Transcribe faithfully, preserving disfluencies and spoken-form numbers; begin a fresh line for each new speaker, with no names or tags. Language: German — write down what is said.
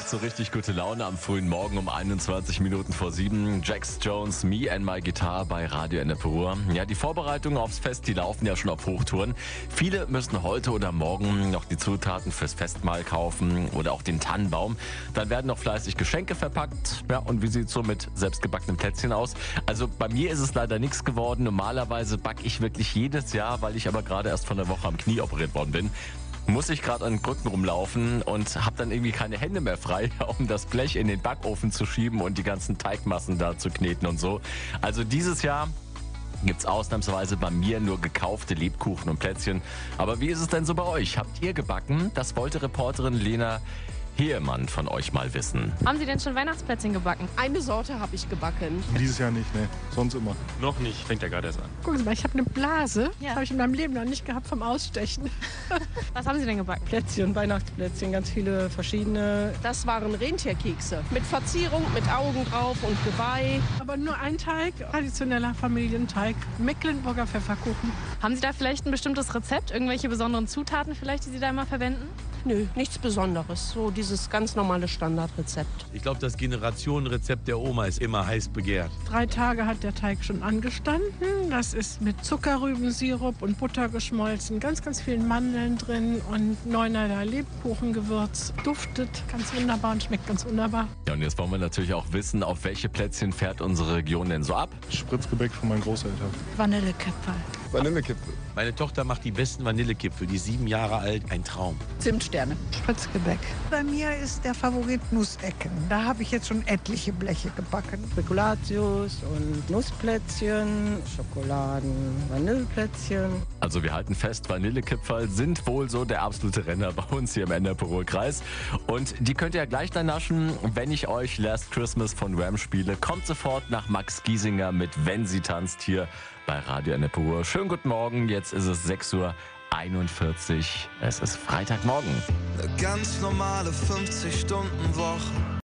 macht so richtig gute Laune am frühen Morgen um einundzwanzig Minuten vor sieben. Jax Jones, Me and My Guitar bei Radio Ennepe. Ja, die Vorbereitungen aufs Fest, die laufen ja schon auf Hochtouren. Viele müssen heute oder morgen noch die Zutaten fürs Festmahl kaufen oder auch den Tannenbaum. Dann werden noch fleißig Geschenke verpackt. Ja, und wie sieht es so mit selbstgebackenen Plätzchen aus? Also bei mir ist es leider nichts geworden. Normalerweise backe ich wirklich jedes Jahr, weil ich aber gerade erst von der Woche am Knie operiert worden bin. Muss ich gerade an den Krücken rumlaufen und habe dann irgendwie keine Hände mehr frei, um das Blech in den Backofen zu schieben und die ganzen Teigmassen da zu kneten und so. Also dieses Jahr gibt's ausnahmsweise bei mir nur gekaufte Lebkuchen und Plätzchen. Aber wie ist es denn so bei euch? Habt ihr gebacken? Das wollte Reporterin Lena Heemann von euch mal wissen.
Haben Sie denn schon Weihnachtsplätzchen gebacken?
Eine Sorte habe ich gebacken.
Dieses Jahr nicht, ne? Sonst immer.
Noch nicht, fängt ja gerade erst an.
Gucken Sie mal, ich habe eine Blase.
Ja.
Das habe ich in meinem Leben noch nicht gehabt vom Ausstechen.
Was haben Sie denn gebacken?
Plätzchen, Weihnachtsplätzchen, ganz viele verschiedene.
Das waren Rentierkekse. Mit Verzierung, mit Augen drauf und Geweih.
Aber nur ein Teig, traditioneller Familienteig. Mecklenburger Pfefferkuchen.
Haben Sie da vielleicht ein bestimmtes Rezept? Irgendwelche besonderen Zutaten vielleicht, die Sie da immer verwenden?
Nö, nichts Besonderes. So dieses ganz normale Standardrezept.
Ich glaube, das Generationenrezept der Oma ist immer heiß begehrt.
Drei Tage hat der Teig schon angestanden. Das ist mit Zuckerrübensirup und Butter geschmolzen. Ganz, ganz vielen Mandeln drin und neunerlei Lebkuchengewürz. Duftet ganz wunderbar und schmeckt ganz wunderbar.
Ja, und jetzt wollen wir natürlich auch wissen, auf welche Plätzchen fährt unsere Region denn so ab?
Spritzgebäck von meinen Großeltern.
Vanillekipferl.
Vanillekipferl.
Meine Tochter macht die besten Vanillekipferl, die ist sieben Jahre alt, ein Traum.
Zimtsterne.
Spritzgebäck. Bei mir ist der Favorit Nussecken. Da habe ich jetzt schon etliche Bleche gebacken.
Spekulatius und Nussplätzchen, Schokoladen, Vanilleplätzchen.
Also wir halten fest, Vanillekipferl sind wohl so der absolute Renner bei uns hier im Ennepe-Ruhr-Kreis. Und die könnt ihr ja gleich dann naschen, wenn ich euch Last Christmas von Wham spiele. Kommt sofort nach Max Giesinger mit Wenn sie tanzt hier bei Radio Ennepe-Ruhr. Schönen guten Morgen, jetzt ist es sechs Uhr einundvierzig. Es ist Freitagmorgen.
Eine ganz normale fünfzig Stunden Woche.